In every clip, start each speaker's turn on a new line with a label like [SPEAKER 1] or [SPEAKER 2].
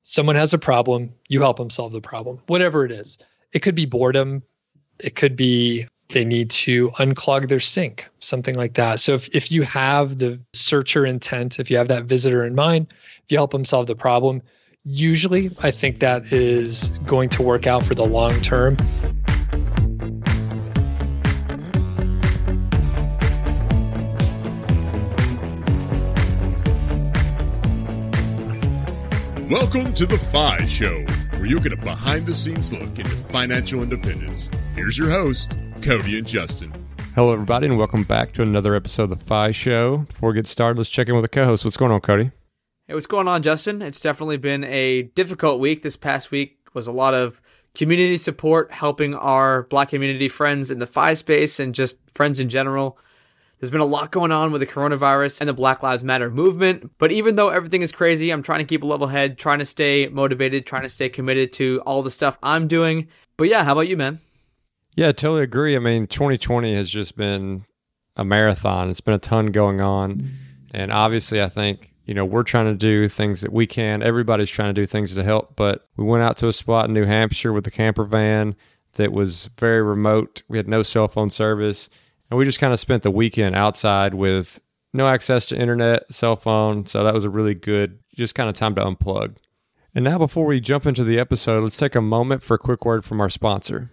[SPEAKER 1] Someone has a problem, you help them solve the problem, whatever it is. It could be boredom. It could be they need to unclog their sink, something like that. So if you have the searcher intent, if you have that visitor in mind, if you help them solve the problem, usually I think that is going to work out for the long term.
[SPEAKER 2] Welcome to The FI Show, where you get a behind-the-scenes look into financial independence. Here's your host, Cody and Justin.
[SPEAKER 3] Hello, everybody, and welcome back to another episode of The FI Show. Before we get started, let's check in with the co-host. What's going on, Cody?
[SPEAKER 4] Hey, what's going on, Justin? It's definitely been a difficult week. This past week was a lot of community support, helping our Black community friends in the FI space and just friends in general. There's been a lot going on with the coronavirus and the Black Lives Matter movement. But even though everything is crazy, I'm trying to keep a level head, trying to stay motivated, trying to stay committed to all the stuff I'm doing. But yeah, how about you, man?
[SPEAKER 3] Yeah, I totally agree. I mean, 2020 has just been a marathon. It's been a ton going on. And obviously, I think, we're trying to do things that we can. Everybody's trying to do things to help. But we went out to a spot in New Hampshire with a camper van that was very remote. We had no cell phone service. And we just kind of spent the weekend outside with no access to internet, cell phone. So that was a really good, just kind of time to unplug. And now before we jump into the episode, let's take a moment for a quick word from our sponsor.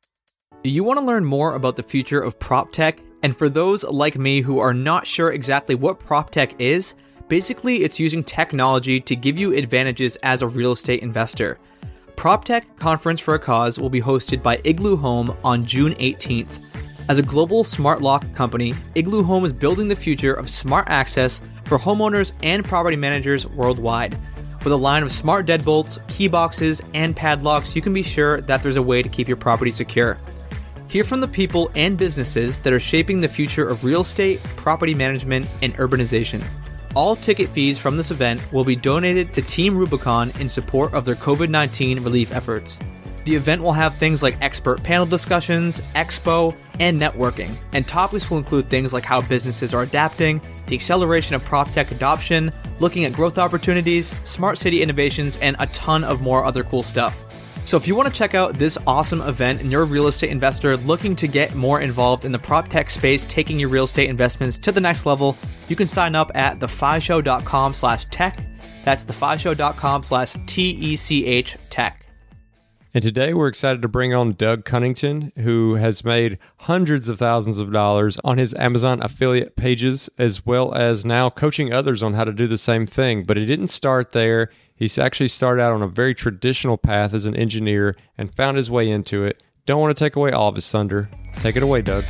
[SPEAKER 4] Do you want to learn more about the future of prop tech? And for those like me who are not sure exactly what prop tech is, basically it's using technology to give you advantages as a real estate investor. PropTech Conference for a Cause will be hosted by Igloo Home on June 18th. As a global smart lock company, Igloo Home is building the future of smart access for homeowners and property managers worldwide. With a line of smart deadbolts, key boxes, and padlocks, you can be sure that there's a way to keep your property secure. Hear from the people and businesses that are shaping the future of real estate, property management, and urbanization. All ticket fees from this event will be donated to Team Rubicon in support of their COVID-19 relief efforts. The event will have things like expert panel discussions, expo, and networking. And topics will include things like how businesses are adapting, the acceleration of prop tech adoption, looking at growth opportunities, smart city innovations, and a ton of more other cool stuff. So if you want to check out this awesome event and you're a real estate investor looking to get more involved in the prop tech space, taking your real estate investments to the next level, you can sign up at thefishow.com/tech. That's thefishow.com/TECH-tech.
[SPEAKER 3] And today we're excited to bring on Doug Cunnington, who has made hundreds of thousands of dollars on his Amazon affiliate pages, as well as now coaching others on how to do the same thing. But he didn't start there. He's actually started out on a very traditional path as an engineer and found his way into it. Don't want to take away all of his thunder. Take it away, Doug.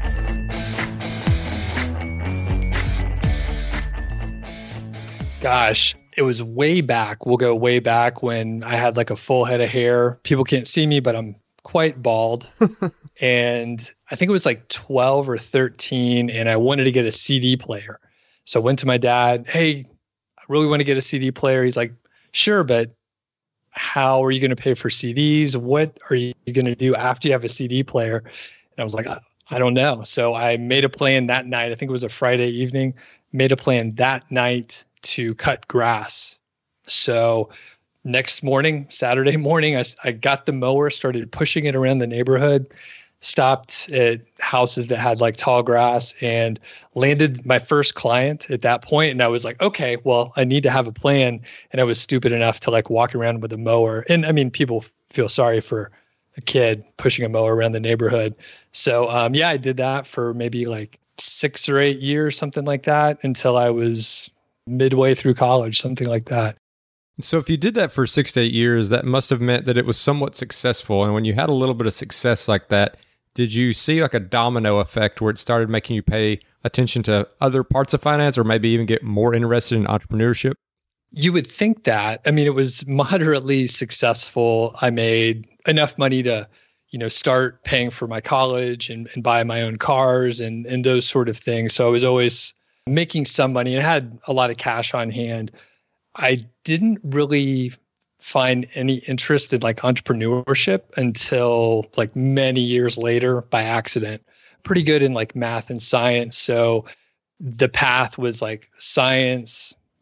[SPEAKER 1] Gosh, it was way back. We'll go way back when I had like a full head of hair. People can't see me, but I'm quite bald. And I think it was like 12 or 13, and I wanted to get a CD player. So I went to my dad, hey, I really want to get a CD player. He's like, sure, but how are you going to pay for CDs? What are you going to do after you have a CD player? And I was like, I don't know. So I made a plan that night. I think it was a Friday evening, made a plan that night to cut grass. So next morning, Saturday morning, I got the mower, started pushing it around the neighborhood, stopped at houses that had like tall grass, and landed my first client at that point. And I was like, okay, well, I need to have a plan. And I was stupid enough to like walk around with a mower. And I mean, people feel sorry for a kid pushing a mower around the neighborhood. So yeah, I did that for maybe like 6 or 8 years, something like that, until I was midway through college, something like that.
[SPEAKER 3] So if you did that for 6 to 8 years, that must have meant that it was somewhat successful. And when you had a little bit of success like that, did you see like a domino effect where it started making you pay attention to other parts of finance, or maybe even get more interested in entrepreneurship?
[SPEAKER 1] You would think that. I mean, it was moderately successful. I made enough money to, start paying for my college and buy my own cars and those sort of things. So I was always making some money and had a lot of cash on hand. I didn't really find any interest in like entrepreneurship until like many years later by accident. Pretty good in like math and science. So the path was like science,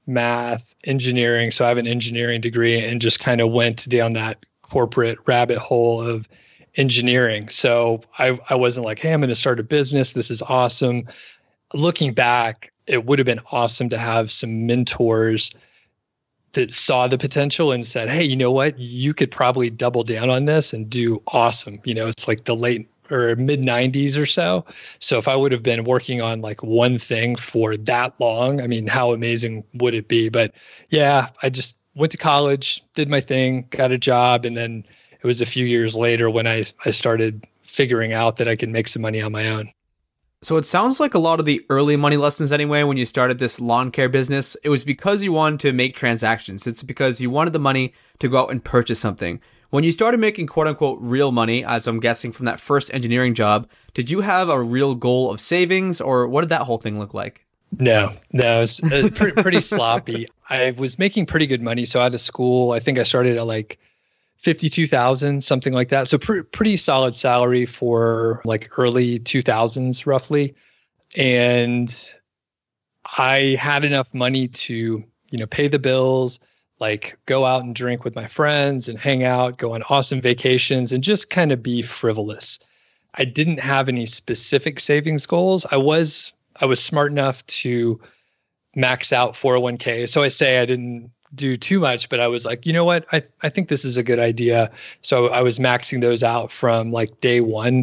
[SPEAKER 1] math, engineering. So I have an engineering degree and just kind of went down that corporate rabbit hole of engineering. So I wasn't like, hey, I'm going to start a business. This is awesome. Looking back, it would have been awesome to have some mentors that saw the potential and said, hey, you know what? You could probably double down on this and do awesome. It's like the late or mid 90s or so. So if I would have been working on like one thing for that long, I mean, how amazing would it be? But yeah, I just went to college, did my thing, got a job. And then it was a few years later when I started figuring out that I could make some money on my own.
[SPEAKER 4] So it sounds like a lot of the early money lessons anyway, when you started this lawn care business, it was because you wanted to make transactions. It's because you wanted the money to go out and purchase something. When you started making quote unquote real money, as I'm guessing from that first engineering job, did you have a real goal of savings, or what did that whole thing look like?
[SPEAKER 1] No, it's pretty sloppy. I was making pretty good money. So out of school, I think I started at like 52,000, something like that. So pretty solid salary for like early 2000s roughly. And I had enough money to, pay the bills, like go out and drink with my friends and hang out, go on awesome vacations and just kind of be frivolous. I didn't have any specific savings goals. I was smart enough to max out 401k. So I say I didn't do too much, but I was like, you know what? I think this is a good idea. So I was maxing those out from like day one.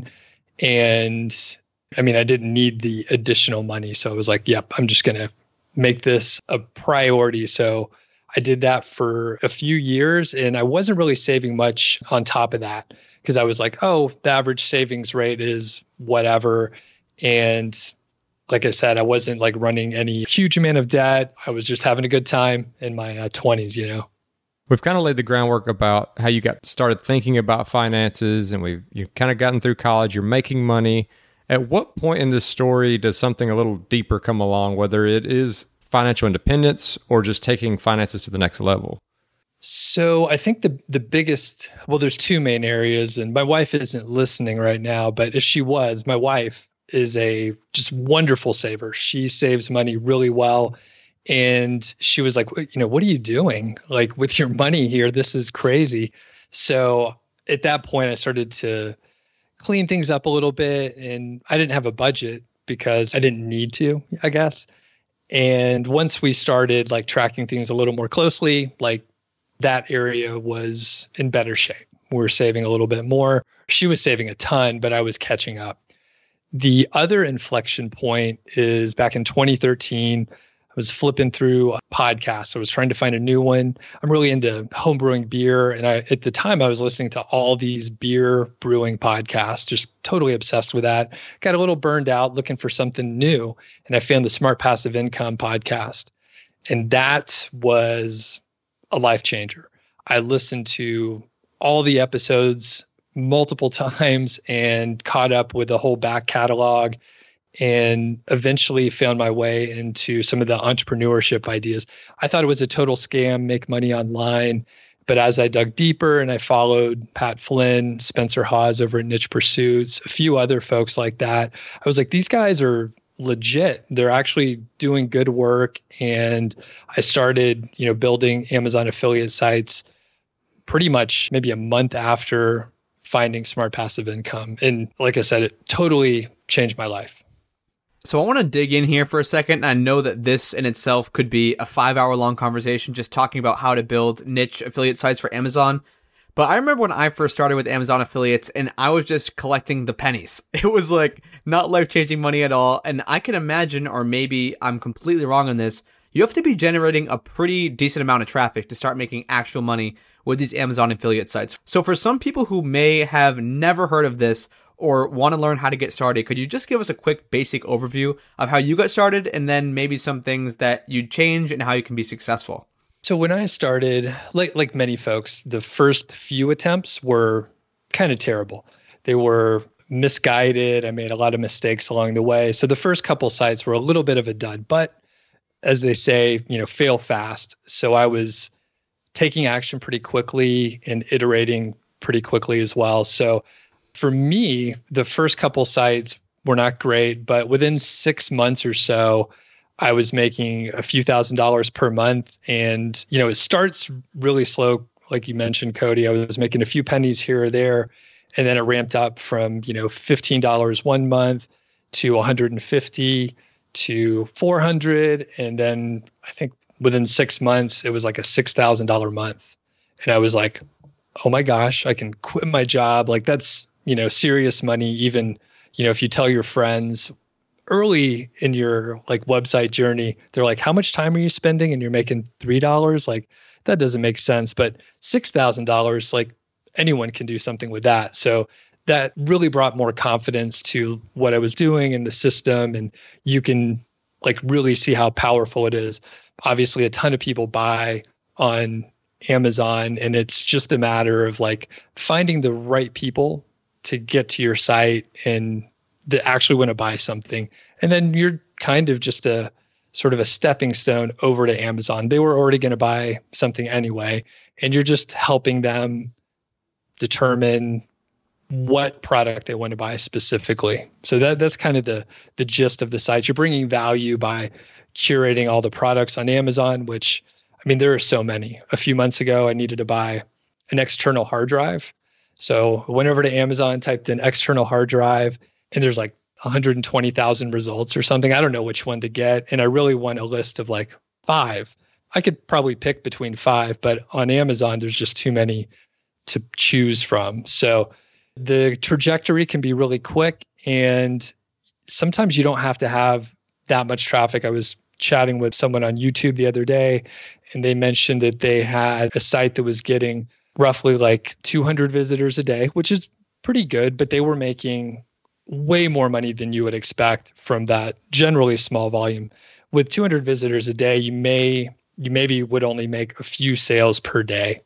[SPEAKER 1] And I mean, I didn't need the additional money. So I was like, yep, I'm just going to make this a priority. So I did that for a few years and I wasn't really saving much on top of that because I was like, oh, the average savings rate is whatever. And like I said, I wasn't like running any huge amount of debt. I was just having a good time in my 20s,
[SPEAKER 3] We've kind of laid the groundwork about how you got started thinking about finances and you've kind of gotten through college, you're making money. At what point in this story does something a little deeper come along, whether it is financial independence or just taking finances to the next level?
[SPEAKER 1] So I think the biggest, there's two main areas, and my wife isn't listening right now, but if she was, my wife is a just wonderful saver. She saves money really well. And she was like, what are you doing? Like with your money here, this is crazy. So at that point, I started to clean things up a little bit and I didn't have a budget because I didn't need to, I guess. And once we started like tracking things a little more closely, like that area was in better shape. We were saving a little bit more. She was saving a ton, but I was catching up. The other inflection point is back in 2013. I was flipping through podcasts. I was trying to find a new one. I'm really into homebrewing beer. And at the time, I was listening to all these beer brewing podcasts, just totally obsessed with that. Got a little burned out looking for something new. And I found the Smart Passive Income podcast. And that was a life changer. I listened to all the episodes multiple times and caught up with the whole back catalog and eventually found my way into some of the entrepreneurship ideas. I thought it was a total scam, make money online. But as I dug deeper and I followed Pat Flynn, Spencer Hawes over at Niche Pursuits, a few other folks like that, I was like, these guys are legit. They're actually doing good work. And I started, building Amazon affiliate sites pretty much maybe a month after finding Smart Passive Income. And like I said, it totally changed my life.
[SPEAKER 4] So I want to dig in here for a second. I know that this in itself could be a 5-hour long conversation just talking about how to build niche affiliate sites for Amazon. But I remember when I first started with Amazon affiliates and I was just collecting the pennies. It was like not life-changing money at all. And I can imagine, or maybe I'm completely wrong on this, you have to be generating a pretty decent amount of traffic to start making actual money with these Amazon affiliate sites. So for some people who may have never heard of this or want to learn how to get started, could you just give us a quick basic overview of how you got started and then maybe some things that you'd change and how you can be successful?
[SPEAKER 1] So when I started, like many folks, the first few attempts were kind of terrible. They were misguided. I made a lot of mistakes along the way. So the first couple sites were a little bit of a dud, but as they say, fail fast. So I was taking action pretty quickly and iterating pretty quickly as well. So for me, the first couple sites were not great, but within 6 months or so, I was making a few $1,000s per month. And, it starts really slow. Like you mentioned, Cody, I was making a few pennies here or there. And then it ramped up from, $15 one month to $150 to $400. And then I think within 6 months, it was like a $6,000 month. And I was like, oh my gosh, I can quit my job. Like that's, serious money. Even, if you tell your friends early in your like website journey, they're like, how much time are you spending? And you're making $3. Like that doesn't make sense. But $6,000, like anyone can do something with that. So that really brought more confidence to what I was doing in the system. And you can like really see how powerful it is. Obviously, a ton of people buy on Amazon, and it's just a matter of like finding the right people to get to your site and that actually want to buy something. And then you're kind of just a sort of a stepping stone over to Amazon. They were already going to buy something anyway, and you're just helping them determine what product they want to buy specifically. So that's kind of the gist of the site. You're bringing value by curating all the products on Amazon, which, I mean, there are so many. A few months ago, I needed to buy an external hard drive. So I went over to Amazon, typed in external hard drive, and there's like 120,000 results or something. I don't know which one to get. And I really want a list of like 5. I could probably pick between 5, but on Amazon, there's just too many to choose from. So the trajectory can be really quick, and sometimes you don't have to have that much traffic. I was chatting with someone on YouTube the other day, and they mentioned that they had a site that was getting roughly like 200 visitors a day, which is pretty good, but they were making way more money than you would expect from that generally small volume. With 200 visitors a day, you maybe would only make a few sales per day.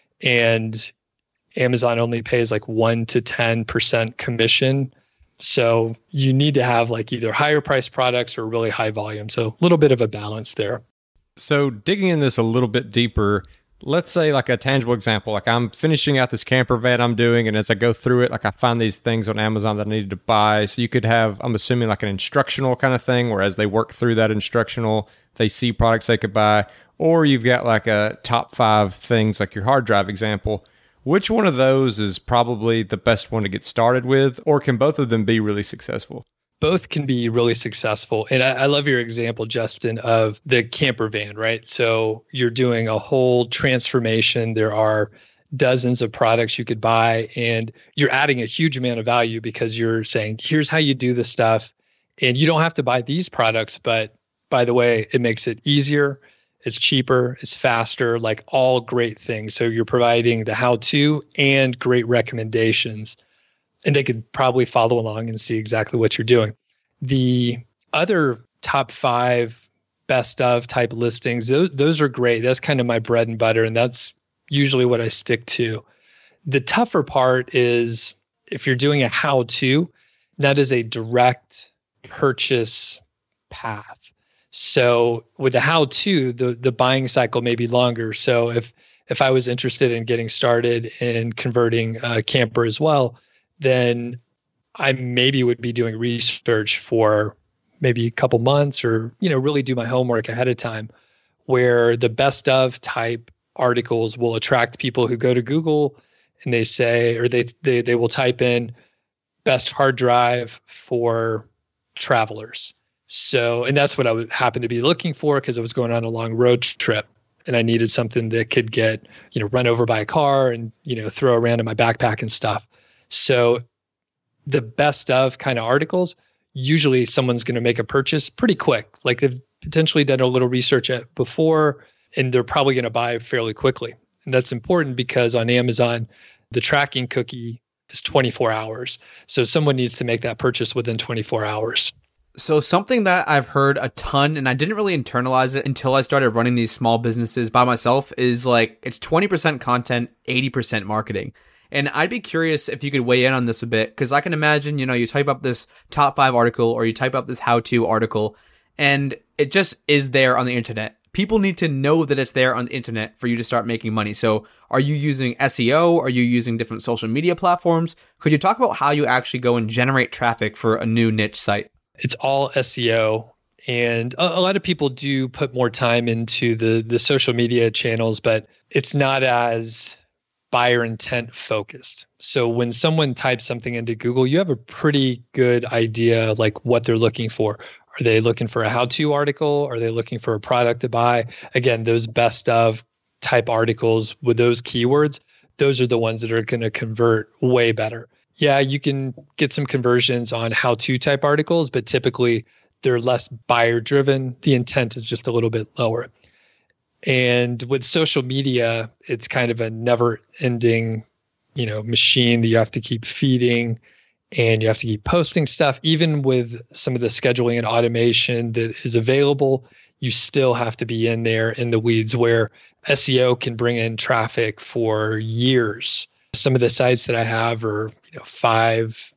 [SPEAKER 1] And Amazon only pays like 1 to 10% commission. So you need to have like either higher price products or really high volume. So a little bit of a balance there.
[SPEAKER 3] So digging in this a little bit deeper, let's say like a tangible example, like I'm finishing out this camper van I'm doing, and as I go through it, like I find these things on Amazon that I needed to buy. So you could have, I'm assuming like an instructional kind of thing, where as they work through that instructional, they see products they could buy. Or you've got like a top 5 things like your hard drive example. Which one of those is probably the best one to get started with, or can both of them be really successful?
[SPEAKER 1] Both can be really successful. And I love your example, Justin, of the camper van, right? So you're doing a whole transformation. There are dozens of products you could buy, and you're adding a huge amount of value because you're saying, here's how you do this stuff. And you don't have to buy these products, but by the way, it makes it easier. It's cheaper, it's faster, like all great things. So you're providing the how-to and great recommendations, and they could probably follow along and see exactly what you're doing. The other top 5 best of type listings, those are great. That's kind of my bread and butter, and that's usually what I stick to. The tougher part is if you're doing a how-to, that is a direct purchase path. So with the how-to, the buying cycle may be longer. So if I was interested in getting started in converting a camper as well, then I maybe would be doing research for maybe a couple months, or really do my homework ahead of time, where the best of type articles will attract people who go to Google and they say, or they will type in best hard drive for travelers. So, and that's what I would happen to be looking for, because I was going on a long road trip and I needed something that could get, run over by a car and, throw around in my backpack and stuff. So the best of kind of articles, usually someone's going to make a purchase pretty quick. Like they've potentially done a little research before, and they're probably going to buy fairly quickly. And that's important because on Amazon, the tracking cookie is 24 hours. So someone needs to make that purchase within 24 hours.
[SPEAKER 4] So something that I've heard a ton, and I didn't really internalize it until I started running these small businesses by myself, is like it's 20% content, 80% marketing. And I'd be curious if you could weigh in on this a bit, because I can imagine, you type up this top 5 article or you type up this how-to article, and it just is there on the internet. People need to know that it's there on the internet for you to start making money. So are you using SEO? Are you using different social media platforms? Could you talk about how you actually go and generate traffic for a new niche site?
[SPEAKER 1] It's all SEO And a lot of people do put more time into the social media channels, but it's not as buyer intent focused. So when someone types something into Google, you have a pretty good idea like what they're looking for. Are they looking for a how-to article? Are they looking for a product to buy? Again, those best of type articles with those keywords, those are the ones that are going to convert way better. Yeah, you can get some conversions on how-to type articles, but typically they're less buyer driven. The intent is just a little bit lower. And with social media, it's kind of a never ending, machine that you have to keep feeding and you have to keep posting stuff. Even with some of the scheduling and automation that is available, you still have to be in there in the weeds where SEO can bring in traffic for years. Some of the sites that I have are, 5,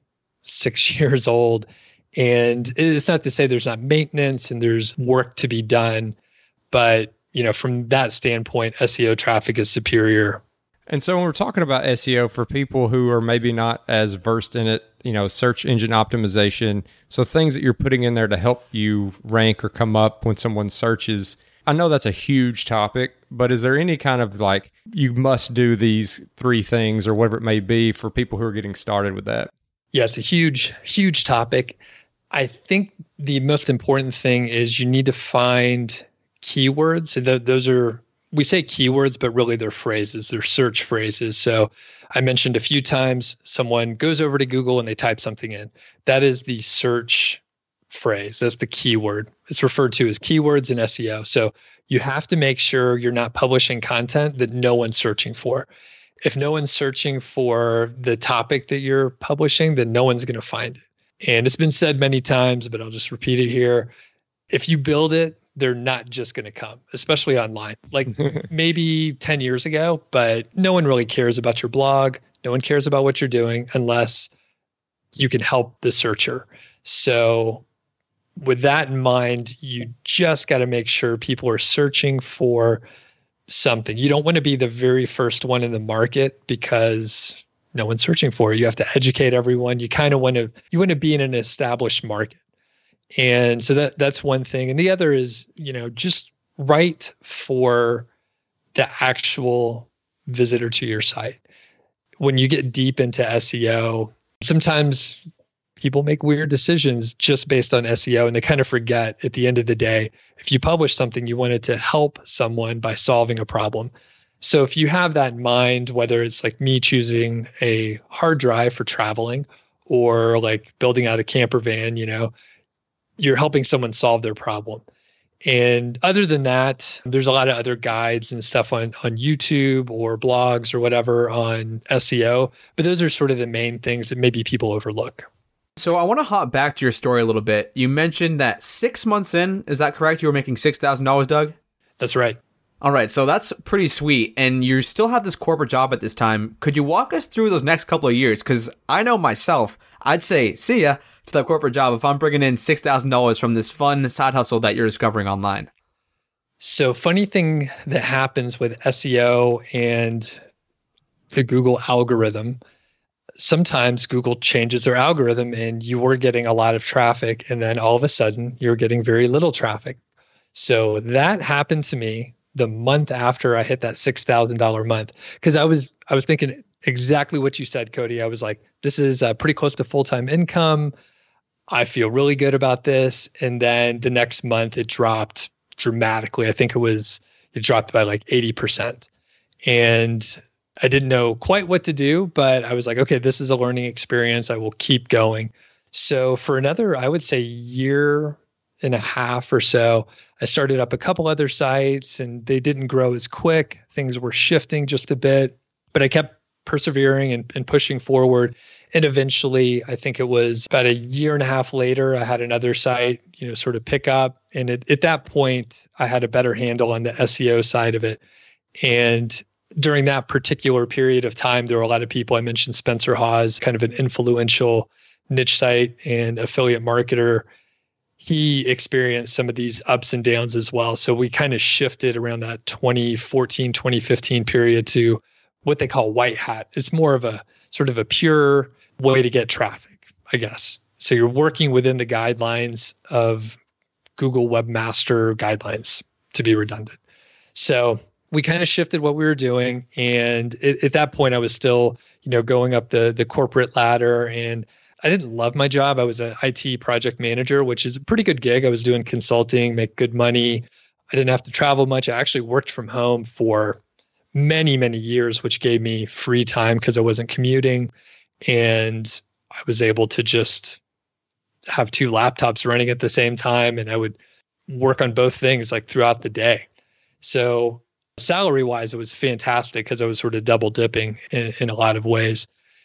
[SPEAKER 1] 6 years old. And it's not to say there's not maintenance and there's work to be done, but from that standpoint, SEO traffic is superior.
[SPEAKER 3] And so when we're talking about SEO for people who are maybe not as versed in it, search engine optimization, so things that you're putting in there to help you rank or come up when someone searches, I know that's a huge topic, but is there any kind of like, you must do these 3 things or whatever it may be for people who are getting started with that?
[SPEAKER 1] Yeah, it's a huge, huge topic. I think the most important thing is you need to find keywords. So those are, we say keywords, but really they're phrases, they're search phrases. So I mentioned a few times, someone goes over to Google and they type something in. That is the search phrase. That's the keyword. It's referred to as keywords in SEO. So you have to make sure you're not publishing content that no one's searching for. If no one's searching for the topic that you're publishing, then no one's going to find it. And it's been said many times, but I'll just repeat it here. If you build it, they're not just going to come, especially online. Like maybe 10 years ago, but no one really cares about your blog. No one cares about what you're doing unless you can help the searcher. So with that in mind, you just got to make sure people are searching for something. You don't want to be the very first one in the market because no one's searching for it. You have to educate everyone. You kind of want to be in an established market. And so that's one thing. And the other is, just write for the actual visitor to your site. When you get deep into SEO, sometimes people make weird decisions just based on SEO, and they kind of forget at the end of the day, if you publish something, you want it to help someone by solving a problem. So if you have that in mind, whether it's like me choosing a hard drive for traveling or like building out a camper van, you're helping someone solve their problem. And other than that, there's a lot of other guides and stuff on YouTube or blogs or whatever on SEO, but those are sort of the main things that maybe people overlook.
[SPEAKER 4] So I want to hop back to your story a little bit. You mentioned that 6 months in, is that correct? You were making $6,000, Doug?
[SPEAKER 1] That's right.
[SPEAKER 4] All right, so that's pretty sweet. And you still have this corporate job at this time. Could you walk us through those next couple of years? Because I know myself, I'd say, see ya to that corporate job if I'm bringing in $6,000 from this fun side hustle that you're discovering online.
[SPEAKER 1] So funny thing that happens with SEO and the Google algorithm, sometimes Google changes their algorithm and you were getting a lot of traffic and then all of a sudden you're getting very little traffic. So that happened to me the month after I hit that $6,000 month, because I was thinking exactly what you said, Cody. I was like, this is pretty close to full-time income. I feel really good about this. And then the next month it dropped dramatically. I think it dropped by like 80%. And I didn't know quite what to do, but I was like, okay, this is a learning experience. I will keep going. So for another, I would say year and a half or so, I started up a couple other sites and they didn't grow as quick. Things were shifting just a bit, but I kept persevering and pushing forward. And eventually, I think it was about a year and a half later, I had another site, sort of pick up. And at that point, I had a better handle on the SEO side of it. And during that particular period of time, there were a lot of people. I mentioned Spencer Hawes, kind of an influential niche site and affiliate marketer. He experienced some of these ups and downs as well. So we kind of shifted around that 2014, 2015 period to what they call white hat. It's more of a sort of a pure way to get traffic, I guess. So you're working within the guidelines of Google Webmaster Guidelines, to be redundant. So we kind of shifted what we were doing. And at that point, I was still, going up the corporate ladder, and I didn't love my job. I was an IT project manager, which is a pretty good gig. I was doing consulting, make good money. I didn't have to travel much. I actually worked from home for many, many years, which gave me free time because I wasn't commuting. And I was able to just have 2 laptops running at the same time. And I would work on both things like throughout the day. So salary wise, it was fantastic because I was sort of double dipping in a lot of ways.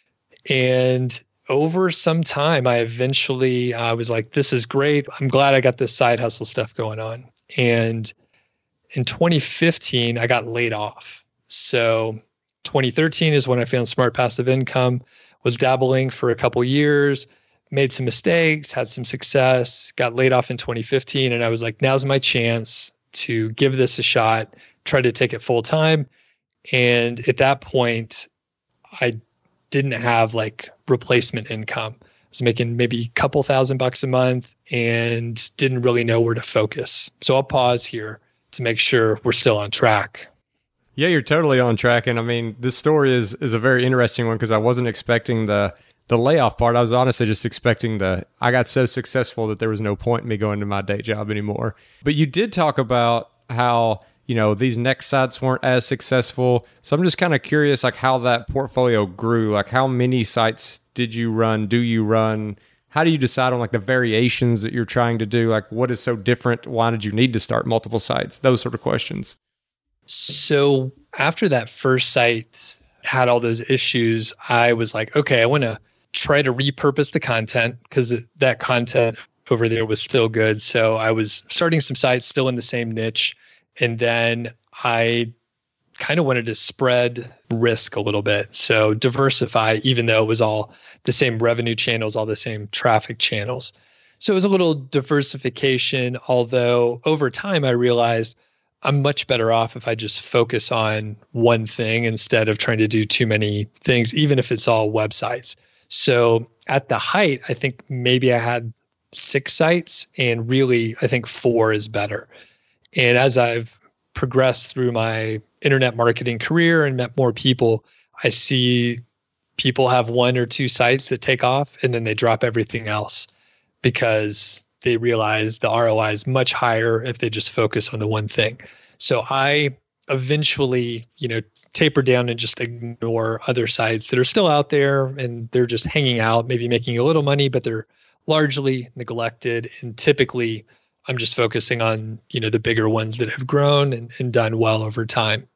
[SPEAKER 1] And over some time, I eventually was like, this is great. I'm glad I got this side hustle stuff going on. And in 2015, I got laid off. So 2013 is when I found Smart Passive Income, was dabbling for a couple years, made some mistakes, had some success, got laid off in 2015. And I was like, now's my chance to give this a shot, try to take it full time. And at that point, I didn't have like replacement income. I was making maybe a couple $1,000 a month and didn't really know where to focus. So I'll pause here to make sure we're still on track.
[SPEAKER 3] Yeah, you're totally on track. And I mean, this story is a very interesting one because I wasn't expecting the layoff part. I was honestly just expecting I got so successful that there was no point in me going to my day job anymore. But you did talk about how, these next sites weren't as successful. So I'm just kind of curious, like how that portfolio grew, like how many sites did you run? Do you run? How do you decide on like the variations that you're trying to do? Like what is so different? Why did you need to start multiple sites? Those sort of questions.
[SPEAKER 1] So after that first site had all those issues, I was like, okay, I want to try to repurpose the content because that content over there was still good. So I was starting some sites still in the same niche. And then I kind of wanted to spread risk a little bit. So diversify, even though it was all the same revenue channels, all the same traffic channels. So it was a little diversification, although over time I realized I'm much better off if I just focus on one thing instead of trying to do too many things, even if it's all websites. So at the height, I think maybe I had 6 sites, and really I think 4 is better. And as I've progressed through my internet marketing career and met more people, I see people have 1 or 2 sites that take off and then they drop everything else because they realize the ROI is much higher if they just focus on the one thing. So I eventually, taper down and just ignore other sites that are still out there and they're just hanging out, maybe making a little money, but they're largely neglected. And typically I'm just focusing on, the bigger ones that have grown and done well over time.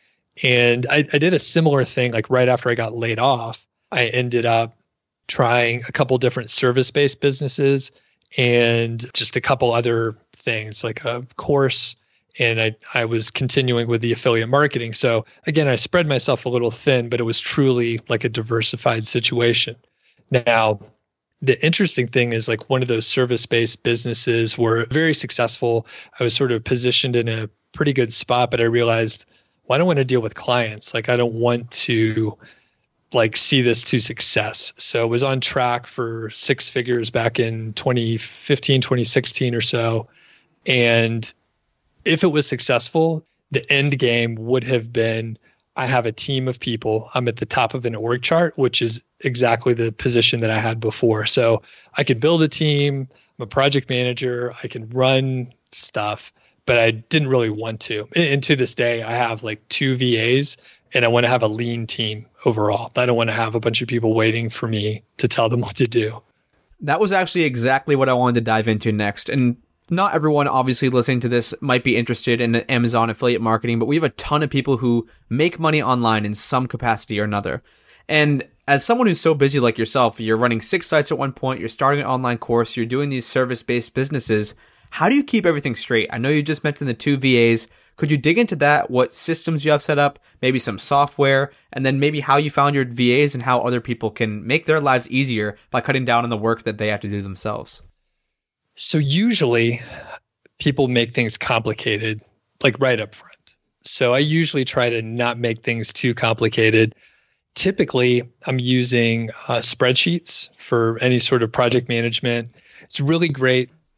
[SPEAKER 1] And I did a similar thing, like right after I got laid off, I ended up trying a couple different service-based businesses and just a couple other things like a course. And I was continuing with the affiliate marketing. So again, I spread myself a little thin, but it was truly like a diversified situation. Now, the interesting thing is like one of those service-based businesses were very successful. I was sort of positioned in a pretty good spot, but I realized, well, I don't want to deal with clients. Like I don't want to like see this to success. So I was on track for 6 figures back in 2015, 2016 or so. And if it was successful, the end game would have been, I have a team of people. I'm at the top of an org chart, which is exactly the position that I had before. So I could build a team. I'm a project manager. I can run stuff, but I didn't really want to. And to this day, I have like 2 VAs and I want to have a lean team overall. I don't want to have a bunch of people waiting for me to tell them what to do.
[SPEAKER 4] That was actually exactly what I wanted to dive into next. And not everyone obviously listening to this might be interested in Amazon affiliate marketing, but we have a ton of people who make money online in some capacity or another. And as someone who's so busy like yourself, you're running 6 sites at one point, you're starting an online course, you're doing these service-based businesses. How do you keep everything straight? I know you just mentioned the 2 VAs. Could you dig into that? What systems you have set up, maybe some software, and then maybe how you found your VAs and how other people can make their lives easier by cutting down on the work that they have to do themselves?
[SPEAKER 1] So usually people make things complicated, like right up front. So I usually try to not make things too complicated. Typically, I'm using spreadsheets for any sort of project management. It's really great,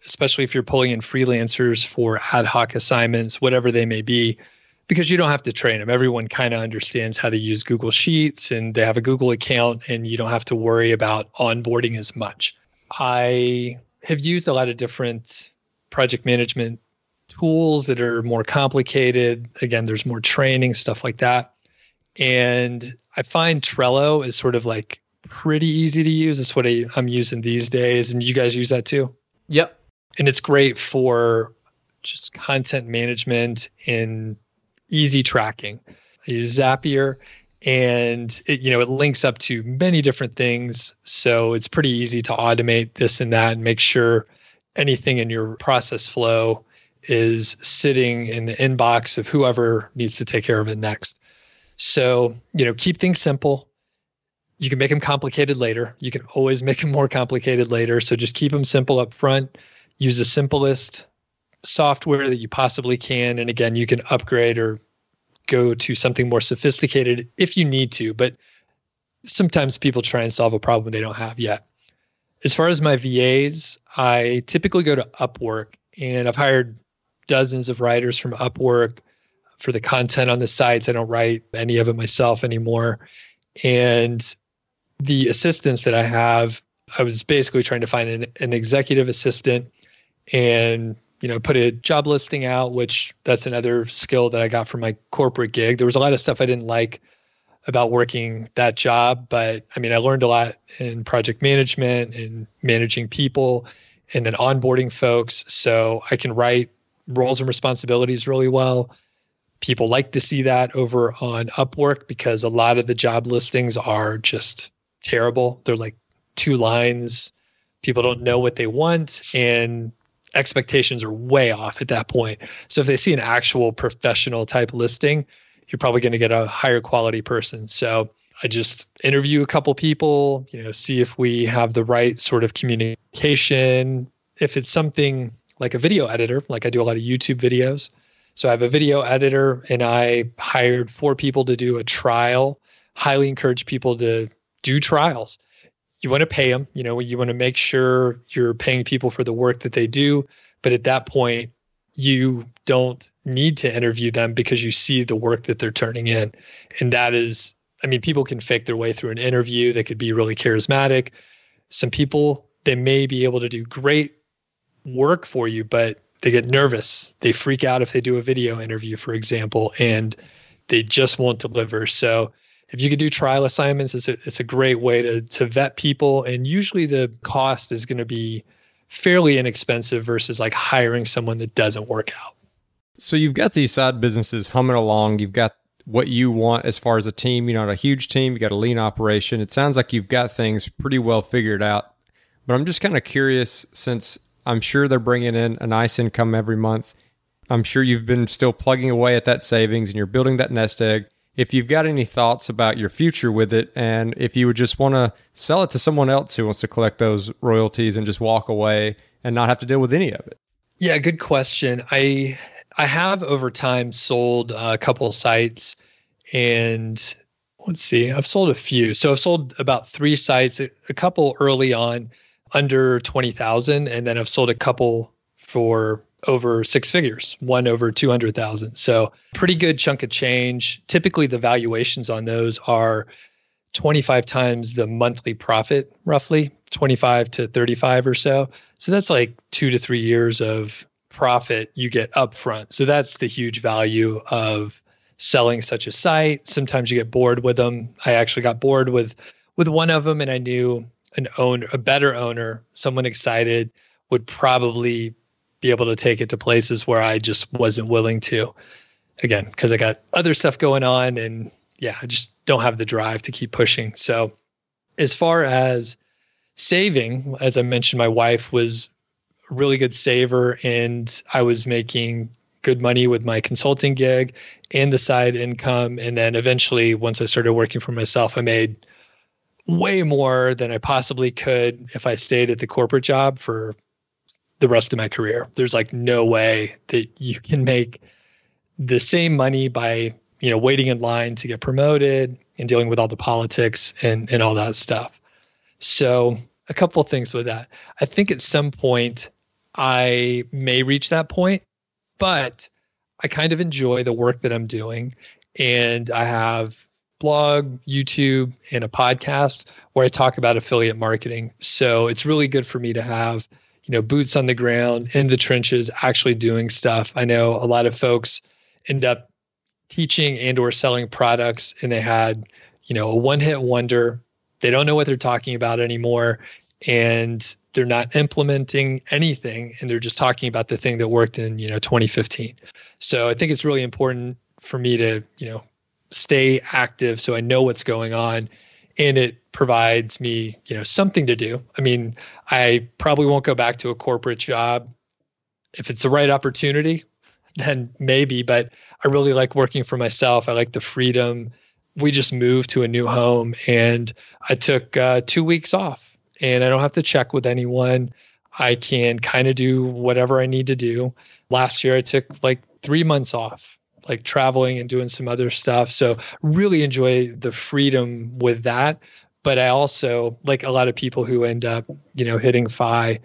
[SPEAKER 1] especially if you're pulling in freelancers for ad hoc assignments, whatever they may be, because you don't have to train them. Everyone kind of understands how to use Google Sheets and they have a Google account, and you don't have to worry about onboarding as much. I have used a lot of different project management tools that are more complicated. Again, there's more training, stuff like that. And I find Trello is sort of like pretty easy to use. That's what I'm using these days. And you guys use that too?
[SPEAKER 4] Yep.
[SPEAKER 1] And it's great for just content management and easy tracking. I use Zapier, and it links up to many different things. So it's pretty easy to automate this and that and make sure anything in your process flow is sitting in the inbox of whoever needs to take care of it next. So, keep things simple. You can make them complicated later. You can always make them more complicated later. So just keep them simple up front. Use the simplest software that you possibly can. And again, you can upgrade or go to something more sophisticated if you need to. But sometimes people try and solve a problem they don't have yet. As far as my VAs, I typically go to Upwork, and I've hired dozens of writers from Upwork for the content on the sites. I don't write any of it myself anymore. And the assistants that I have, I was basically trying to find an executive assistant and, put a job listing out, which that's another skill that I got from my corporate gig. There was a lot of stuff I didn't like about working that job, but I learned a lot in project management and managing people and then onboarding folks. So I can write roles and responsibilities really well. People like to see that over on Upwork because a lot of the job listings are just terrible. They're like 2 lines. People don't know what they want, and expectations are way off at that point. So if they see an actual professional type listing, you're probably going to get a higher quality person. So I just interview a couple people, see if we have the right sort of communication. If it's something like a video editor, like I do a lot of YouTube videos. So I have a video editor, and I hired 4 people to do a trial. Highly encourage people to do trials. You want to pay them, you want to make sure you're paying people for the work that they do. But at that point, you don't need to interview them because you see the work that they're turning in. And that is, people can fake their way through an interview. They could be really charismatic. Some people, they may be able to do great work for you, but they get nervous. They freak out if they do a video interview, for example, and they just won't deliver. So if you could do trial assignments, it's a great way to vet people. And usually the cost is going to be fairly inexpensive versus like hiring someone that doesn't work out.
[SPEAKER 3] So you've got these side businesses humming along. You've got what you want as far as a team. You're not a huge team. You got a lean operation. It sounds like you've got things pretty well figured out. But I'm just kind of curious, since I'm sure they're bringing in a nice income every month. I'm sure you've been still plugging away at that savings and you're building that nest egg. If you've got any thoughts about your future with it, and if you would just want to sell it to someone else who wants to collect those royalties and just walk away and not have to deal with any of it.
[SPEAKER 1] Yeah, good question. I have over time sold a couple of sites, and let's see, I've sold a few. So I've sold about 3 sites, a couple early on under 20,000, and then I've sold a couple for over 6 figures, one over 200,000. So pretty good chunk of change. Typically the valuations on those are 25 times the monthly profit, roughly 25 to 35 or so. So that's like 2 to 3 years of profit you get upfront. So that's the huge value of selling such a site. Sometimes you get bored with them. I actually got bored with one of them, and I knew a better owner, someone excited, would probably be able to take it to places where I just wasn't willing to. Again, because I got other stuff going on, and I just don't have the drive to keep pushing. So as far as saving, as I mentioned, my wife was a really good saver, and I was making good money with my consulting gig and the side income. And then eventually, once I started working for myself, I made way more than I possibly could if I stayed at the corporate job for the rest of my career. There's like no way that you can make the same money by, waiting in line to get promoted and dealing with all the politics and all that stuff. So a couple of things with that. I think at some point I may reach that point, but I kind of enjoy the work that I'm doing. And I have blog, YouTube, and a podcast where I talk about affiliate marketing. So it's really good for me to have, boots on the ground in the trenches, actually doing stuff. I know a lot of folks end up teaching and or selling products and they had, a one-hit wonder. They don't know what they're talking about anymore. And they're not implementing anything. And they're just talking about the thing that worked in, 2015. So I think it's really important for me to, stay active so I know what's going on, and it provides me, something to do. I mean, I probably won't go back to a corporate job. If it's the right opportunity, then maybe, but I really like working for myself. I like the freedom. We just moved to a new home and I took 2 weeks off and I don't have to check with anyone. I can kind of do whatever I need to do. Last year, I took like 3 months off, like traveling and doing some other stuff. So really enjoy the freedom with that. But I also, like a lot of people who end up, hitting FI,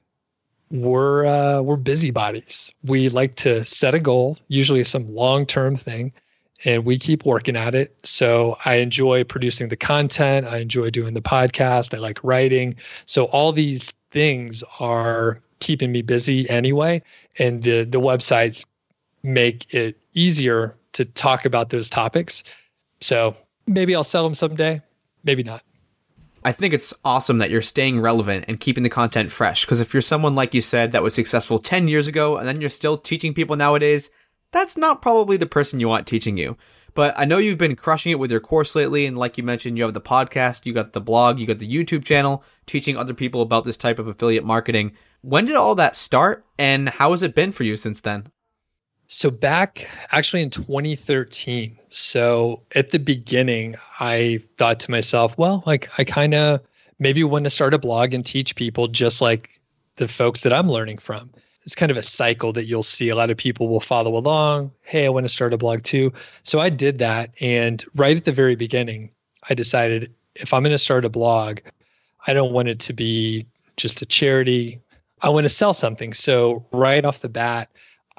[SPEAKER 1] we're busybodies. We like to set a goal, usually some long-term thing, and we keep working at it. So I enjoy producing the content. I enjoy doing the podcast. I like writing. So all these things are keeping me busy anyway. And the websites make it easier to talk about those topics. So maybe I'll sell them someday, maybe not.
[SPEAKER 4] I think it's awesome that you're staying relevant and keeping the content fresh. Because if you're someone, like you said, that was successful 10 years ago, and then you're still teaching people nowadays, that's not probably the person you want teaching you. But I know you've been crushing it with your course lately. And like you mentioned, you have the podcast, you got the blog, you got the YouTube channel, teaching other people about this type of affiliate marketing. When did all that start? And how has it been for you since then?
[SPEAKER 1] So back actually in 2013. So at the beginning, I thought to myself, well, like I kind of maybe want to start a blog and teach people just like the folks that I'm learning from. It's kind of a cycle that you'll see. A lot of people will follow along. Hey, I want to start a blog too. So I did that. And right at the very beginning, I decided if I'm going to start a blog, I don't want it to be just a charity. I want to sell something. So right off the bat,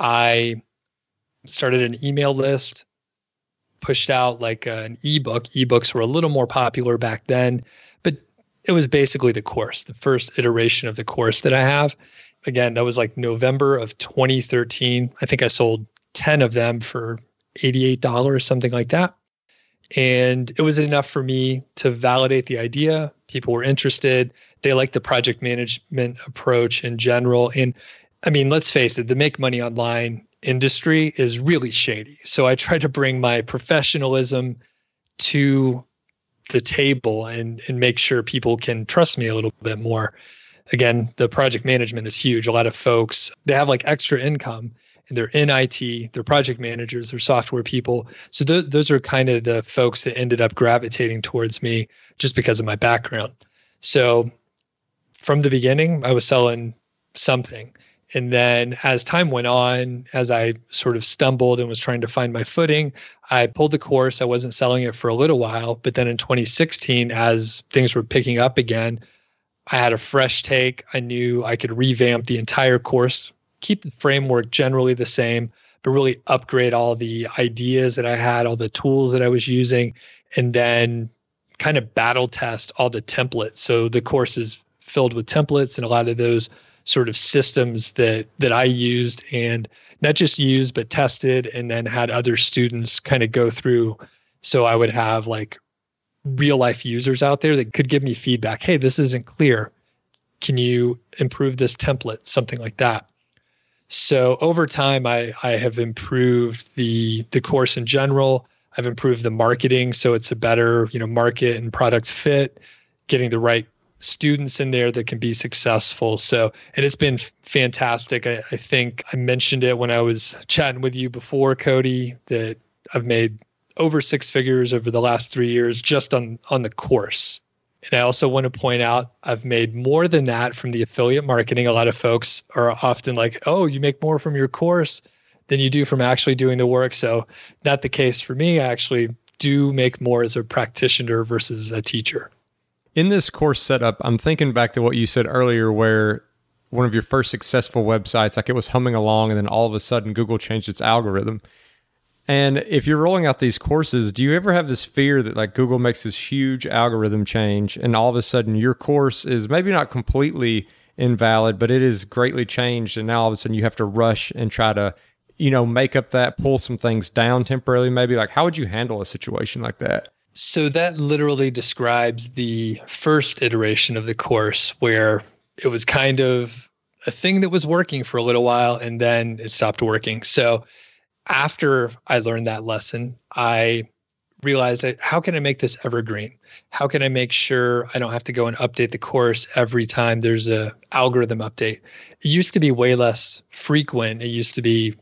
[SPEAKER 1] I started an email list, pushed out like an ebook. Ebooks were a little more popular back then, but it was basically the course, the first iteration of the course that I have. Again, that was like November of 2013. I think I sold 10 of them for $88, something like that. And it was enough for me to validate the idea. People were interested. They liked the project management approach in general. And I mean, let's face it, the make money online industry is really shady. So I try to bring my professionalism to the table and make sure people can trust me a little bit more. Again, the project management is huge. A lot of folks, they have like extra income and they're in IT, they're project managers, they're software people. So those are kind of the folks that ended up gravitating towards me just because of my background. So from the beginning, I was selling something. And then as time went on, as I sort of stumbled and was trying to find my footing, I pulled the course. I wasn't selling it for a little while. But then in 2016, as things were picking up again, I had a fresh take. I knew I could revamp the entire course, keep the framework generally the same, but really upgrade all the ideas that I had, all the tools that I was using, and then kind of battle test all the templates. So the course is filled with templates and a lot of those sort of systems that I used, and not just used, but tested, and then had other students kind of go through. So I would have like real life users out there that could give me feedback. Hey, this isn't clear. Can you improve this template? Something like that. So over time, I have improved the course in general. I've improved the marketing. So it's a better, market and product fit, getting the right students in there that can be successful. So, and it's been fantastic. I think I mentioned it when I was chatting with you before, Cody, that I've made over 6 figures over the last 3 years just on the course. And I also want to point out, I've made more than that from the affiliate marketing. A lot of folks are often like, oh, you make more from your course than you do from actually doing the work. So not the case for me. I actually do make more as a practitioner versus a teacher.
[SPEAKER 3] In this course setup, I'm thinking back to what you said earlier, where one of your first successful websites, like it was humming along and then all of a sudden Google changed its algorithm. And if you're rolling out these courses, do you ever have this fear that like Google makes this huge algorithm change and all of a sudden your course is maybe not completely invalid, but it is greatly changed, and now all of a sudden you have to rush and try to, make up that, pull some things down temporarily maybe? Like, how would you handle a situation like that?
[SPEAKER 1] So that literally describes the first iteration of the course, where it was kind of a thing that was working for a little while and then it stopped working. So after I learned that lesson, I realized that how can I make this evergreen? How can I make sure I don't have to go and update the course every time there's a algorithm update? It used to be way less frequent. It used to be,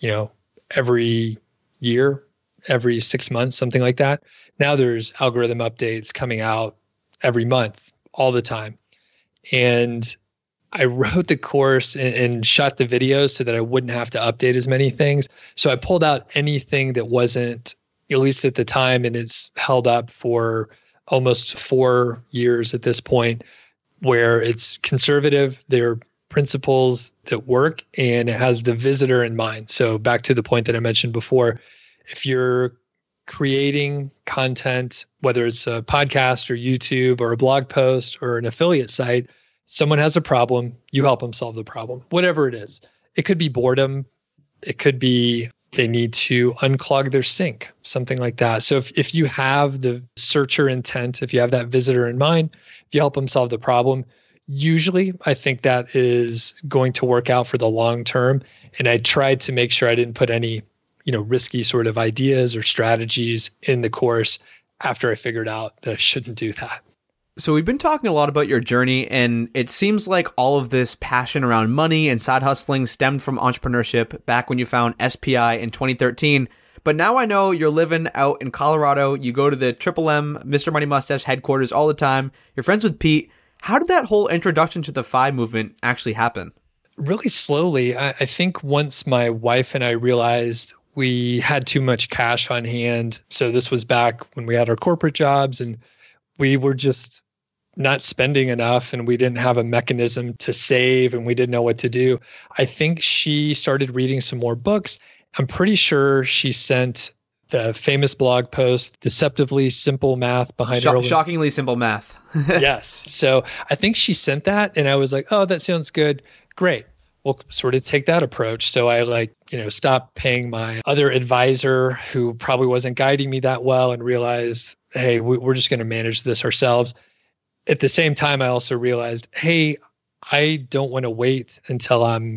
[SPEAKER 1] every year, every 6 months, something like that. Now there's algorithm updates coming out every month, all the time. And I wrote the course and shot the videos so that I wouldn't have to update as many things. So I pulled out anything that wasn't, at least at the time, and it's held up for almost 4 years at this point, where it's conservative. There are principles that work and it has the visitor in mind. So back to the point that I mentioned before, if you're creating content, whether it's a podcast or YouTube or a blog post or an affiliate site, someone has a problem, you help them solve the problem, whatever it is. It could be boredom. It could be they need to unclog their sink, something like that. So if you have the searcher intent, if you have that visitor in mind, if you help them solve the problem, usually I think that is going to work out for the long term. And I tried to make sure I didn't put any, risky sort of ideas or strategies in the course after I figured out that I shouldn't do that.
[SPEAKER 4] So we've been talking a lot about your journey, and it seems like all of this passion around money and side hustling stemmed from entrepreneurship back when you found SPI in 2013. But now I know you're living out in Colorado. You go to the Triple M Mr. Money Mustache headquarters all the time. You're friends with Pete. How did that whole introduction to the FI movement actually happen?
[SPEAKER 1] Really slowly. I think once my wife and I realized we had too much cash on hand. So this was back when we had our corporate jobs and we were just not spending enough and we didn't have a mechanism to save and we didn't know what to do. I think she started reading some more books. I'm pretty sure she sent the famous blog post, Deceptively Simple Math Behind
[SPEAKER 4] Shockingly Simple Math.
[SPEAKER 1] Yes. So I think she sent that and I was like, oh, that sounds good. Great. We'll sort of take that approach. So I stopped paying my other advisor who probably wasn't guiding me that well and realized, hey, we're just going to manage this ourselves. At the same time, I also realized, hey, I don't want to wait until I'm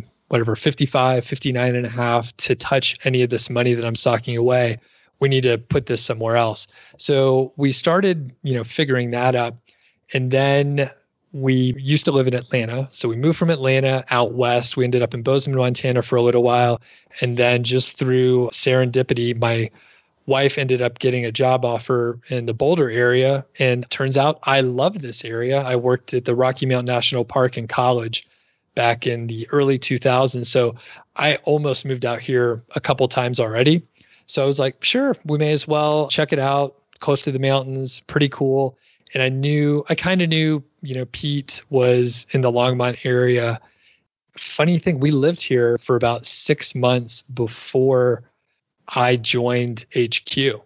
[SPEAKER 1] 55, 59 and a half to touch any of this money that I'm socking away. We need to put this somewhere else. So we started, figuring that up. And then we used to live in Atlanta. So we moved from Atlanta out west. We ended up in Bozeman, Montana for a little while. And then just through serendipity, my wife ended up getting a job offer in the Boulder area. And it turns out I love this area. I worked at the Rocky Mountain National Park in college back in the early 2000s. So I almost moved out here a couple times already. So I was like, sure, we may as well check it out. Close to the mountains, pretty cool. And I kind of knew, Pete was in the Longmont area. Funny thing, we lived here for about 6 months before I joined HQ.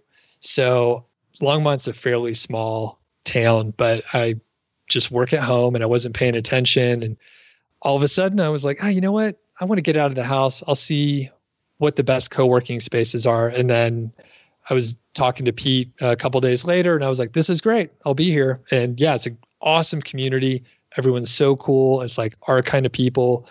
[SPEAKER 1] So Longmont's a fairly small town, but I just work at home and I wasn't paying attention. And all of a sudden I was like, you know what? I want to get out of the house. I'll see what the best co-working spaces are. And then I was talking to Pete a couple days later and I was like, this is great. I'll be here. And yeah, it's an awesome community. Everyone's so cool. It's like our kind of people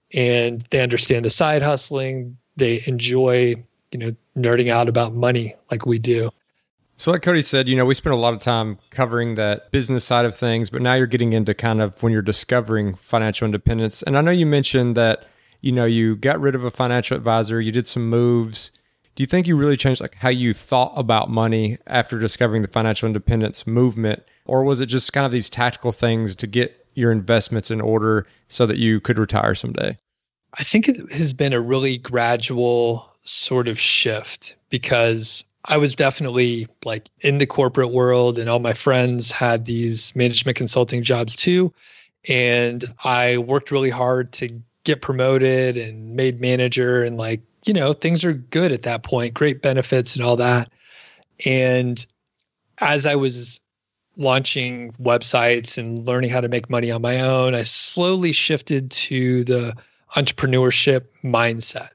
[SPEAKER 1] and they understand the side hustling. They enjoy, nerding out about money like we do.
[SPEAKER 3] So like Cody said, we spent a lot of time covering that business side of things, but now you're getting into kind of when you're discovering financial independence. And I know you mentioned that, you got rid of a financial advisor, you did some moves. Do you think you really changed like how you thought about money after discovering the financial independence movement? Or was it just kind of these tactical things to get your investments in order so that you could retire someday?
[SPEAKER 1] I think it has been a really gradual sort of shift because I was definitely like in the corporate world and all my friends had these management consulting jobs too. And I worked really hard to get promoted and made manager, and like, things are good at that point, great benefits and all that. And as I was launching websites and learning how to make money on my own, I slowly shifted to the entrepreneurship mindset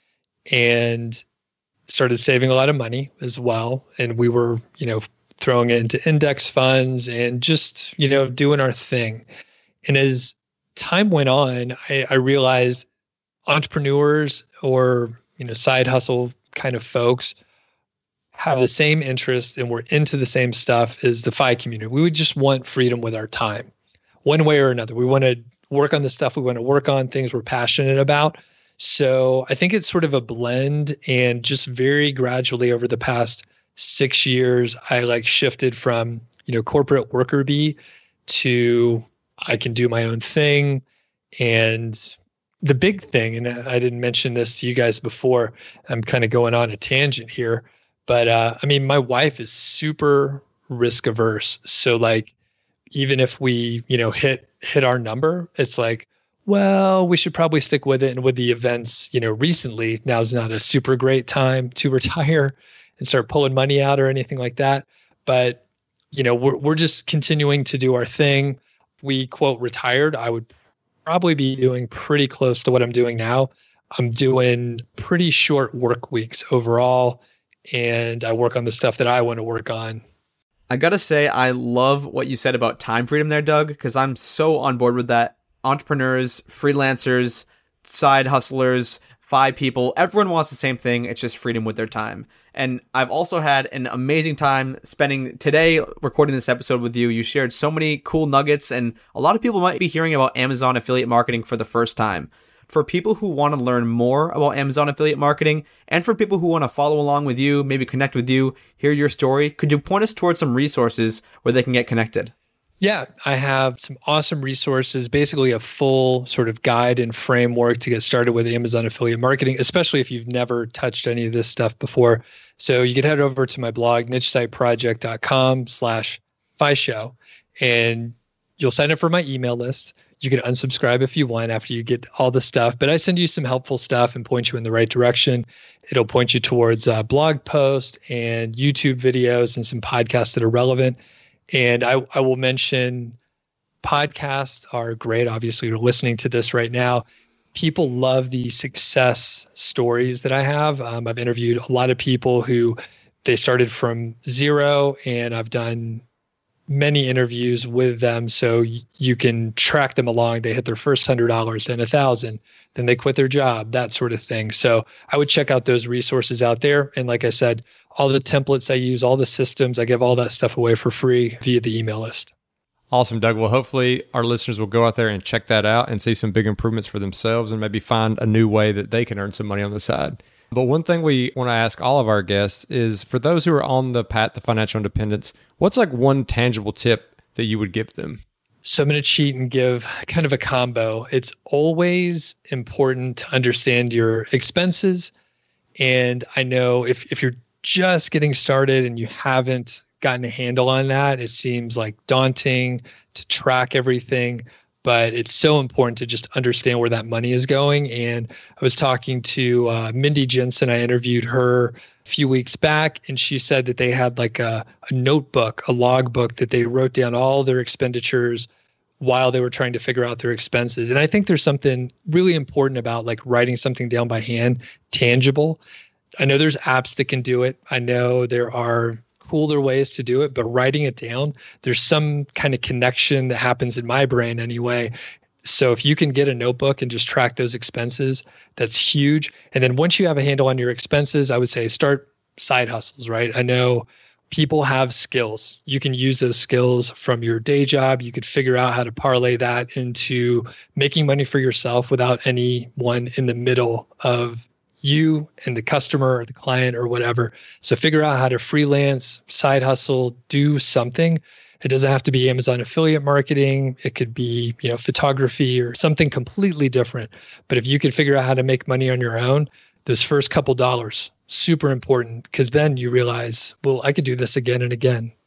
[SPEAKER 1] and started saving a lot of money as well. And we were, throwing it into index funds and just, doing our thing. And as time went on, I realized entrepreneurs or, side hustle kind of folks have the same interest and we're into the same stuff as the FI community. We would just want freedom with our time, one way or another. We want to work on the stuff we want to work on, things we're passionate about. So I think it's sort of a blend, and just very gradually over the past 6 years, I shifted from, corporate worker bee to I can do my own thing. And the big thing, and I didn't mention this to you guys before, I'm kind of going on a tangent here, but my wife is super risk averse. So even if we, hit our number, it's like, well, we should probably stick with it. And with the events, recently, now's not a super great time to retire and start pulling money out or anything like that. But, we're just continuing to do our thing. We quote retired, I would probably be doing pretty close to what I'm doing now. I'm doing pretty short work weeks overall, and I work on the stuff that I want to work on.
[SPEAKER 4] I gotta say, I love what you said about time freedom there, Doug, because I'm so on board with that. Entrepreneurs, freelancers, side hustlers, FI people, everyone wants the same thing. It's just freedom with their time. And I've also had an amazing time spending today recording this episode with you. You shared so many cool nuggets, and a lot of people might be hearing about Amazon affiliate marketing for the first time. For people who want to learn more about Amazon affiliate marketing, and for people who want to follow along with you, maybe connect with you, hear your story, could you point us towards some resources where they can get connected?
[SPEAKER 1] Yeah, I have some awesome resources, basically a full sort of guide and framework to get started with Amazon affiliate marketing, especially if you've never touched any of this stuff before. So you can head over to my blog, nichesiteproject.com/FIShow, and you'll sign up for my email list. You can unsubscribe if you want after you get all the stuff, but I send you some helpful stuff and point you in the right direction. It'll point you towards blog posts and YouTube videos and some podcasts that are relevant. And I will mention podcasts are great. Obviously, you're listening to this right now. People love the success stories that I have. I've interviewed a lot of people who they started from zero, and I've done many interviews with them. So you can track them along. They hit their first $100, then $1,000, then they quit their job, that sort of thing. So I would check out those resources out there. And like I said, all the templates I use, all the systems, I give all that stuff away for free via the email list.
[SPEAKER 3] Awesome, Doug. Well, hopefully our listeners will go out there and check that out and see some big improvements for themselves and maybe find a new way that they can earn some money on the side. But one thing we want to ask all of our guests is, for those who are on the path to financial independence, what's one tangible tip that you would give them?
[SPEAKER 1] So I'm going to cheat and give kind of a combo. It's always important to understand your expenses. And I know if you're just getting started and you haven't gotten a handle on that, it seems daunting to track everything. But it's so important to just understand where that money is going. And I was talking to Mindy Jensen. I interviewed her a few weeks back, and she said that they had a notebook, a logbook that they wrote down all their expenditures while they were trying to figure out their expenses. And I think there's something really important about writing something down by hand, tangible. I know there's apps that can do it. I know there are cooler ways to do it, but writing it down, there's some kind of connection that happens in my brain anyway. So if you can get a notebook and just track those expenses, that's huge. And then once you have a handle on your expenses, I would say start side hustles, right? I know people have skills. You can use those skills from your day job. You could figure out how to parlay that into making money for yourself without anyone in the middle of you and the customer or the client or whatever. So figure out how to freelance, side hustle, do something. It doesn't have to be Amazon affiliate marketing. It could be, photography or something completely different. But if you could figure out how to make money on your own, those first couple dollars, super important, because then you realize, well, I could do this again and again.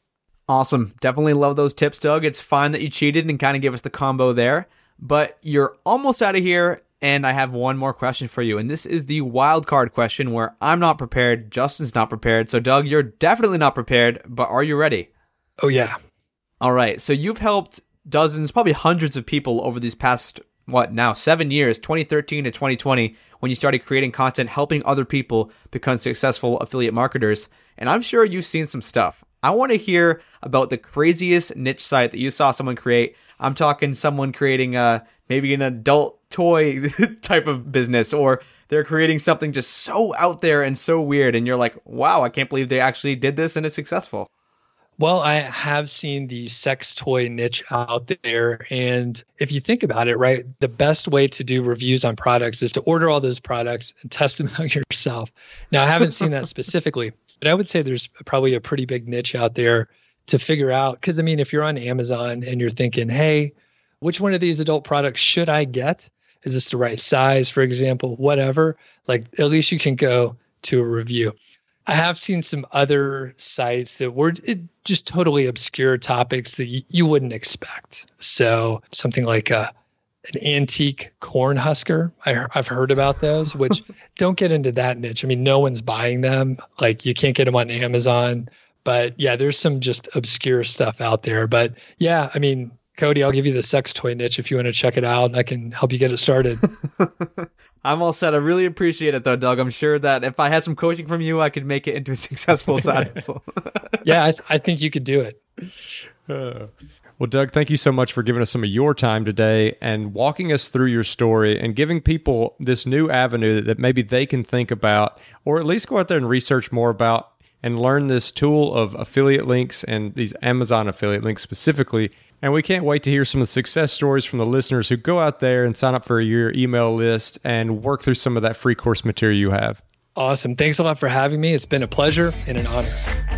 [SPEAKER 4] Awesome. Definitely love those tips, Doug. It's fine that you cheated and kind of gave us the combo there, but you're almost out of here. And I have one more question for you. And this is the wild card question where I'm not prepared. Justin's not prepared. So Doug, you're definitely not prepared, but are you ready?
[SPEAKER 1] Oh yeah.
[SPEAKER 4] All right. So you've helped dozens, probably hundreds of people over these past, 7 years, 2013 to 2020, when you started creating content, helping other people become successful affiliate marketers. And I'm sure you've seen some stuff. I want to hear about the craziest niche site that you saw someone create. I'm talking someone creating maybe an adult toy type of business, or they're creating something just so out there and so weird. And you're like, wow, I can't believe they actually did this and it's successful.
[SPEAKER 1] Well, I have seen the sex toy niche out there. And if you think about it, right, the best way to do reviews on products is to order all those products and test them out yourself. Now, I haven't seen that specifically, but I would say there's probably a pretty big niche out there to figure out. Because, I mean, if you're on Amazon and you're thinking, hey, which one of these adult products should I get? Is this the right size, for example? Whatever. Like, at least you can go to a review. I have seen some other sites that were just totally obscure topics that you wouldn't expect. So something like an antique corn husker. I've heard about those, which don't get into that niche. I mean, no one's buying them. Like, you can't get them on Amazon. But yeah, there's some just obscure stuff out there. But yeah, I mean, Cody, I'll give you the sex toy niche if you want to check it out, and I can help you get it started.
[SPEAKER 4] I'm all set. I really appreciate it, though, Doug. I'm sure that if I had some coaching from you, I could make it into a successful side hustle.
[SPEAKER 1] Yeah, I think you could do it.
[SPEAKER 3] Well, Doug, thank you so much for giving us some of your time today and walking us through your story and giving people this new avenue that maybe they can think about, or at least go out there and research more about and learn this tool of affiliate links and these Amazon affiliate links specifically. And we can't wait to hear some of the success stories from the listeners who go out there and sign up for your email list and work through some of that free course material you have.
[SPEAKER 1] Awesome. Thanks a lot for having me. It's been a pleasure and an honor.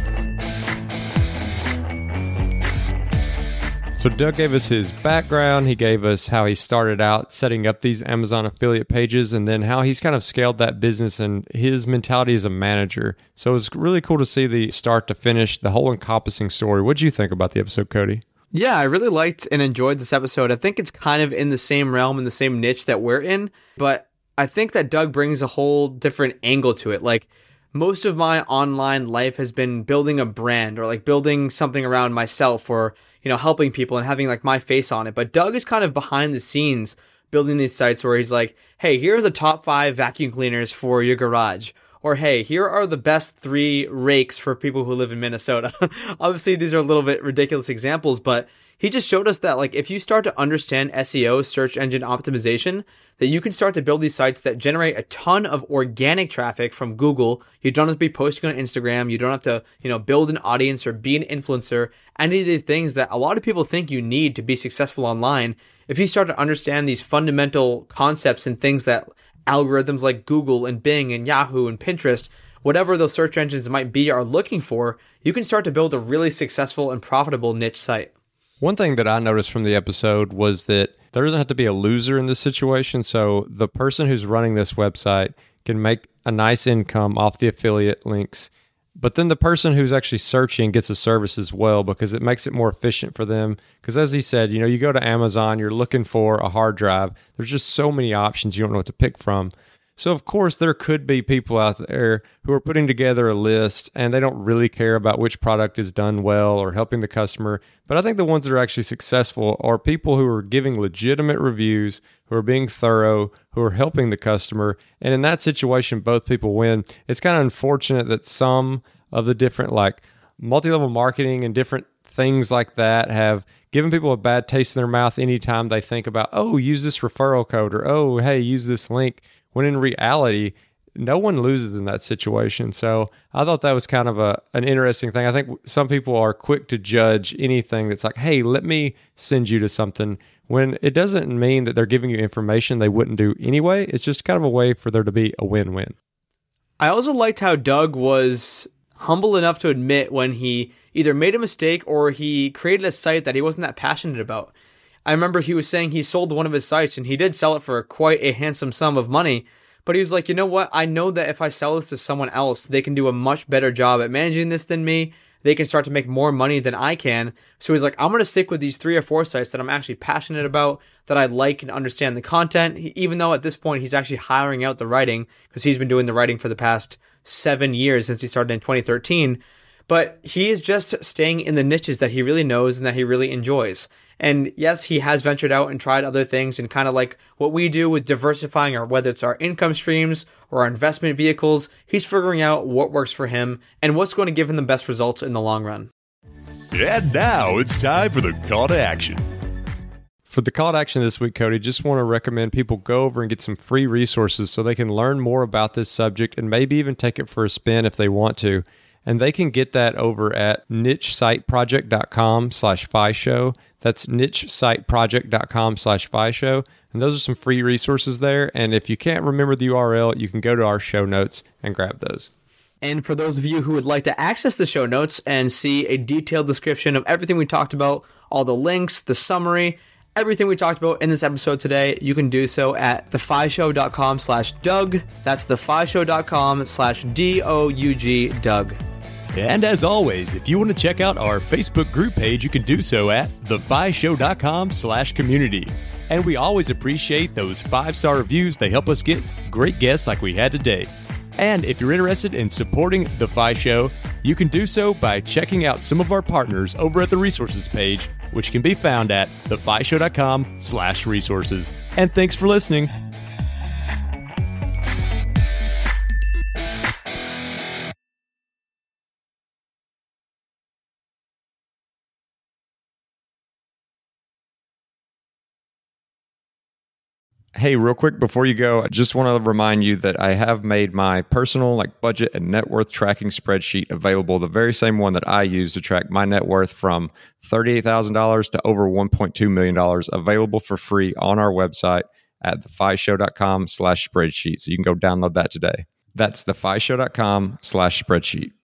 [SPEAKER 3] So Doug gave us his background. He gave us how he started out setting up these Amazon affiliate pages, and then how he's kind of scaled that business and his mentality as a manager. So it's really cool to see the start to finish, the whole encompassing story. What did you think about the episode, Cody?
[SPEAKER 4] Yeah, I really liked and enjoyed this episode. I think it's kind of in the same realm, in the same niche that we're in, but I think that Doug brings a whole different angle to it. Like, most of my online life has been building a brand, or like building something around myself, or, helping people and having like my face on it. But Doug is kind of behind the scenes building these sites where he's like, hey, here are the top 5 vacuum cleaners for your garage. Or, hey, here are the best 3 rakes for people who live in Minnesota. Obviously, these are a little bit ridiculous examples, but he just showed us that, like, if you start to understand SEO, search engine optimization, that you can start to build these sites that generate a ton of organic traffic from Google. You don't have to be posting on Instagram. You don't have to, build an audience or be an influencer. Any of these things that a lot of people think you need to be successful online. If you start to understand these fundamental concepts and things that algorithms like Google and Bing and Yahoo and Pinterest, whatever those search engines might be, are looking for, you can start to build a really successful and profitable niche site.
[SPEAKER 3] One thing that I noticed from the episode was that there doesn't have to be a loser in this situation. So the person who's running this website can make a nice income off the affiliate links, but then the person who's actually searching gets a service as well, because it makes it more efficient for them. Because as he said, you go to Amazon, you're looking for a hard drive. There's just so many options, you don't know what to pick from. So of course, there could be people out there who are putting together a list and they don't really care about which product is done well or helping the customer. But I think the ones that are actually successful are people who are giving legitimate reviews, who are being thorough, who are helping the customer. And in that situation, both people win. It's kind of unfortunate that some of the different like multi-level marketing and different things like that have given people a bad taste in their mouth anytime they think about, oh, use this referral code, or, oh, hey, use this link. When in reality, no one loses in that situation. So I thought that was kind of an interesting thing. I think some people are quick to judge anything that's like, hey, let me send you to something, when it doesn't mean that they're giving you information they wouldn't do anyway. It's just kind of a way for there to be a win-win.
[SPEAKER 4] I also liked how Doug was humble enough to admit when he either made a mistake or he created a site that he wasn't that passionate about. I remember he was saying he sold one of his sites, and he did sell it for quite a handsome sum of money. But he was like, you know what? I know that if I sell this to someone else, they can do a much better job at managing this than me. they can start to make more money than I can. So he's like, I'm going to stick with these 3 or 4 sites that I'm actually passionate about, that I like and understand the content, even though at this point he's actually hiring out the writing, because he's been doing the writing for the past 7 years since he started in 2013. But he is just staying in the niches that he really knows and that he really enjoys. And yes, he has ventured out and tried other things, and kind of like what we do with diversifying, or whether it's our income streams or our investment vehicles, he's figuring out what works for him and what's going to give him the best results in the long run.
[SPEAKER 2] And now it's time for the call to action.
[SPEAKER 3] For the call to action this week, Cody, just want to recommend people go over and get some free resources so they can learn more about this subject and maybe even take it for a spin if they want to. And they can get that over at nichesiteproject.com/FIShow. That's nichesiteproject.com/FIShow. And those are some free resources there. And if you can't remember the URL, you can go to our show notes and grab those.
[SPEAKER 4] And for those of you who would like to access the show notes and see a detailed description of everything we talked about, all the links, the summary, everything we talked about in this episode today, you can do so at thefishow.com/Doug. That's thefishow.com/DOUG Doug.
[SPEAKER 5] And as always, if you want to check out our Facebook group page, you can do so at thefishow.com/community. And we always appreciate those 5-star reviews. They help us get great guests like we had today. And if you're interested in supporting The Fi Show, you can do so by checking out some of our partners over at the resources page, which can be found at thefishow.com/resources. And thanks for listening.
[SPEAKER 3] Hey, real quick before you go, I just want to remind you that I have made my personal budget and net worth tracking spreadsheet available, the very same one that I use to track my net worth from $38,000 to over $1.2 million, available for free on our website at thefishow.com/spreadsheet. So you can go download that today. That's thefishow.com/spreadsheet.